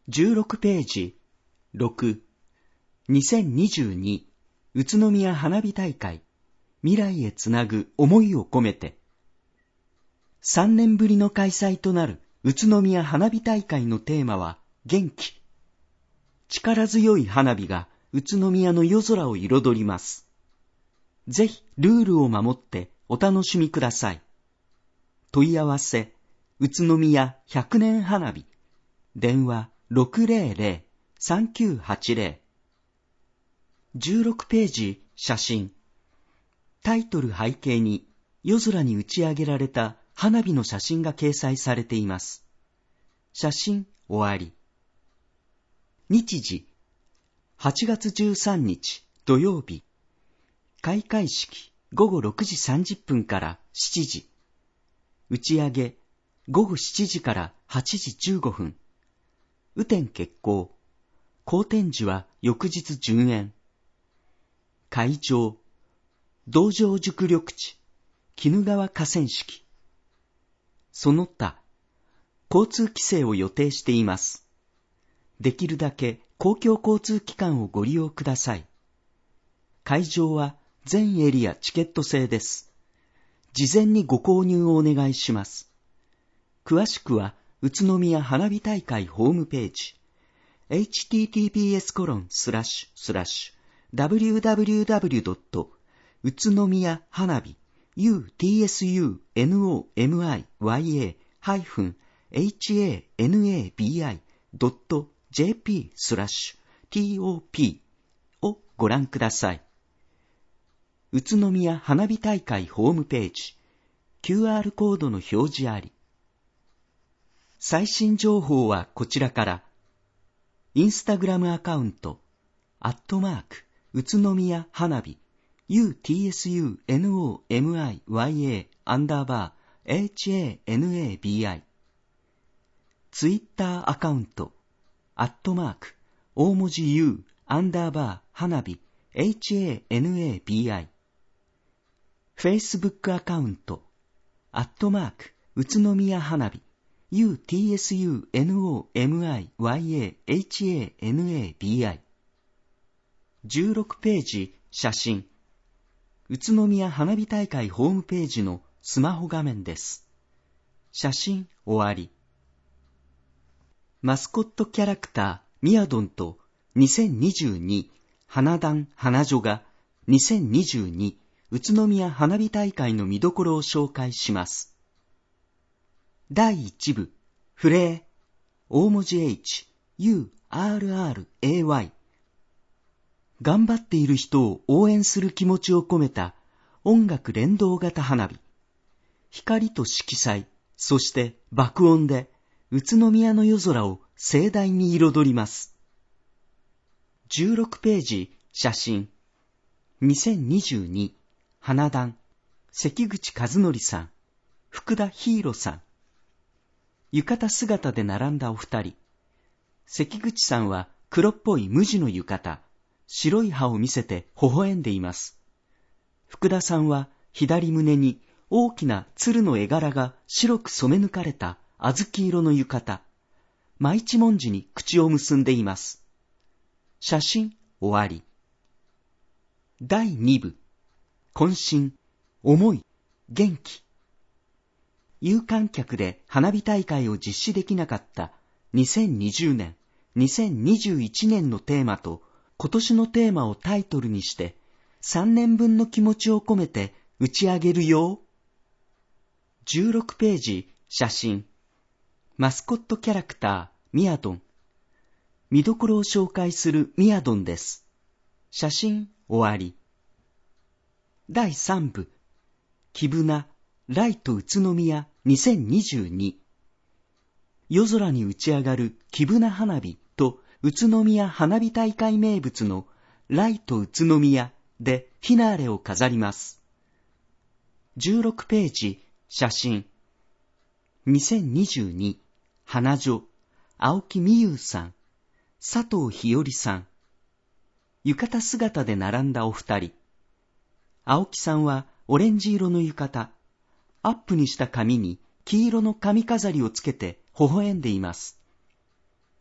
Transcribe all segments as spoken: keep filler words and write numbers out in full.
じゅうろくページ、ろく、にせんにじゅうに宇都宮花火大会、未来へつなぐ思いを込めて。さんねんぶりの開催となる宇都宮花火大会のテーマは元気。力強い花火が宇都宮の夜空を彩ります。ぜひルールを守ってお楽しみください。問い合わせ、宇都宮ひゃくねん花火、電話 ろくぜろぜろ さんきゅうはちぜろ。じゅうろくページ、写真。タイトル背景に夜空に打ち上げられた花火の写真が掲載されています。写真終わり。日時、はちがつじゅうさんにち土曜日。開会式ごごろくじさんじゅっぷんからしちじ。打ち上げごごしちじからはちじじゅうごふん。雨天決行。好天時は翌日順延。会場、道場熟緑地、鬼怒川河川敷。その他、交通規制を予定しています。できるだけ公共交通機関をご利用ください。会場は全エリアチケット制です。事前にご購入をお願いします。詳しくは宇都宮花火大会ホームページ エイチティーティーピーエスコロンスラッシュスラッシュダブリューダブリューダブリュードット宇都宮花火 ユーティーエスユーエヌオーエムアイワイエー ハイフン エイチエーエヌエービーアイ ドット ジェーピー スラッシュ ティーオーピー をご覧ください。宇都宮花火大会ホームページ キューアール コードの表示あり。最新情報はこちらから。インスタグラムアカウントアットマーク宇都宮花火 ユーティーエスユーエヌオーエムアイワイエー アンダーバー エイチエーエヌエービーアイ ツイッターアカウントアットマーク大文字 U アンダーバー花火 エイチエーエヌエービーアイ フェイスブックアカウントアットマーク宇都宮花火 ユーティーエスユーエヌオーエムアイワイエーエイチエーエヌエービーアイ じゅうろくページ、写真。宇都宮花火大会ホームページのスマホ画面です。写真終わり。マスコットキャラクターミヤドンとにせんにじゅうに花壇花女がにせんにじゅうに宇都宮花火大会の見どころを紹介します。だいいち部、フレー、大文字 H、ユーアールアールエーワイ。頑張っている人を応援する気持ちを込めた音楽連動型花火。光と色彩、そして爆音で宇都宮の夜空を盛大に彩ります。じゅうろくページ、写真。にせんにじゅうに花壇、関口和則さん、福田ヒーロさん。浴衣姿で並んだお二人。関口さんは黒っぽい無地の浴衣、白い歯を見せて微笑んでいます。福田さんは左胸に大きな鶴の絵柄が白く染め抜かれた小豆色の浴衣、真一文字に口を結んでいます。写真終わり。だいに部、渾身、思い、元気。有観客で花火大会を実施できなかったにせんにじゅうねん、にせんにじゅういちねんのテーマと今年のテーマをタイトルにしてさんねんぶんの気持ちを込めて打ち上げるよ。じゅうろくページ、写真。マスコットキャラクター、ミヤドン。見どころを紹介するミヤドンです。写真終わり。だいさん部、キブナ、ライト宇都宮にせんにじゅうに。夜空に打ち上がるキブナ花火と宇都宮花火大会名物のライト宇都宮でフィナーレを飾ります。じゅうろくページ、写真。にせんにじゅうに花女、青木美優さん、佐藤日和さん。浴衣姿で並んだお二人。青木さんはオレンジ色の浴衣、アップにした髪に黄色の髪飾りをつけて微笑んでいます。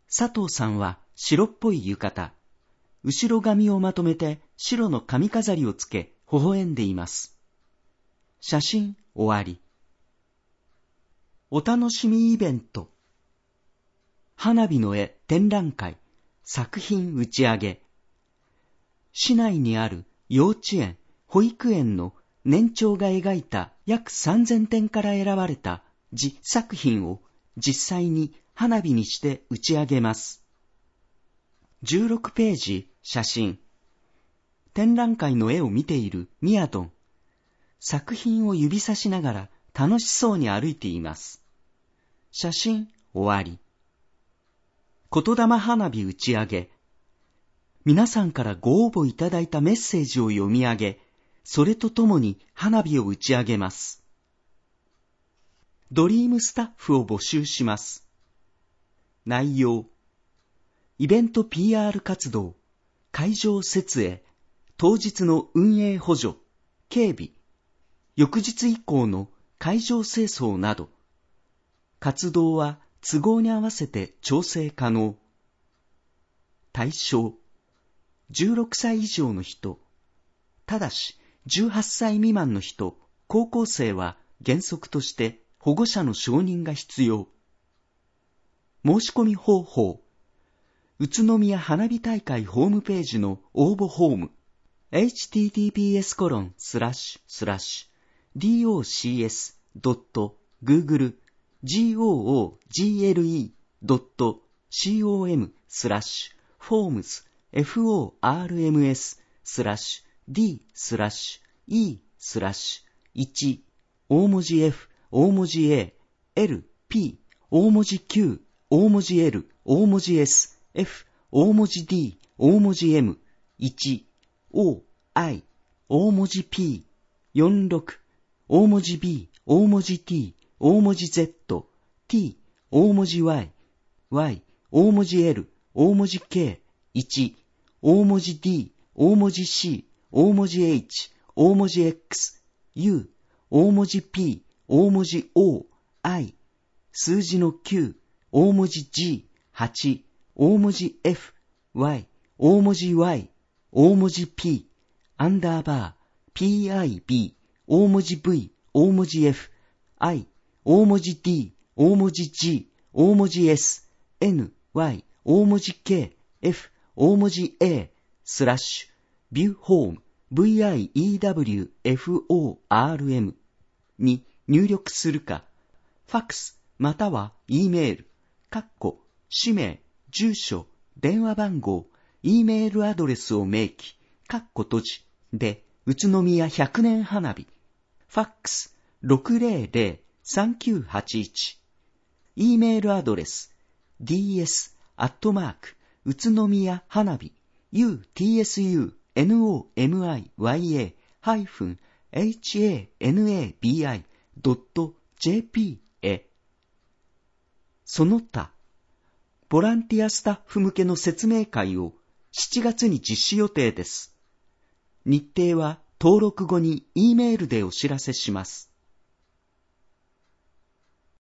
佐藤さんは白っぽい浴衣、後ろ髪をまとめて白の髪飾りをつけ、微笑んでいます。写真終わり。お楽しみイベント。花火の絵展覧会、作品打ち上げ。市内にある幼稚園、保育園の年長が描いた約さんぜんてんから選ばれた自作品を実際に花火にして打ち上げます。じゅうろくページ、写真。展覧会の絵を見ているミヤドン。作品を指さしながら楽しそうに歩いています。写真終わり。言霊花火打ち上げ。皆さんからご応募いただいたメッセージを読み上げ、それとともに花火を打ち上げます。ドリームスタッフを募集します。内容。イベント ピーアール 活動、会場設営、当日の運営補助、警備、翌日以降の会場清掃など、活動は都合に合わせて調整可能。対象、じゅうろくさい以上の人、ただしじゅうはっさい未満の人、高校生は原則として保護者の承認が必要。申し込み方法、宇都宮花火大会ホームページの応募フォーム、エイチティーティーピーエスコロンスラッシュスラッシュドットグーグルゴーグルドットコムスラッシュフォームズ フォームズ スラッシュ D スラッシュ E スラッシュいち大文字 F 大文字 A L P 大文字 Q 大文字 L 大文字 S F 大文字 D 大文字 M いち O I 大文字 P よんじゅうろく大文字 B 大文字 T 大文字 Z T 大文字 Y Y 大文字 L 大文字 K いち大文字 D 大文字 C 大文字 H 大文字 X U 大文字 P 大文字 O I 数字のきゅう大文字 G はち大文字 F Y 大文字 Y 大文字 P アンダーバー ピーアイビー 大文字 V 大文字 F I 大文字 D 大文字 G 大文字 S N Y 大文字 K F 大文字 A スラッシュビューホーム ブイアイイーダブリューエフオーアールエム に入力するか、ファックスまたは E メール、括弧、氏名、住所、電話番号、E メールアドレスを明記、括弧閉じで、宇都宮ひゃくねん花火、ファックス ろくぜろぜろ さんきゅうはちいち、E メールアドレス ディーエス アットマーク 宇都宮花火 ユーティーエスユーエヌオーエムアイワイエー ハイフン エイチエーエヌエービーアイ ドット ジェーピー へ。その他、ボランティアスタッフ向けの説明会をしちがつに実施予定です。日程は登録後に E メールでお知らせします。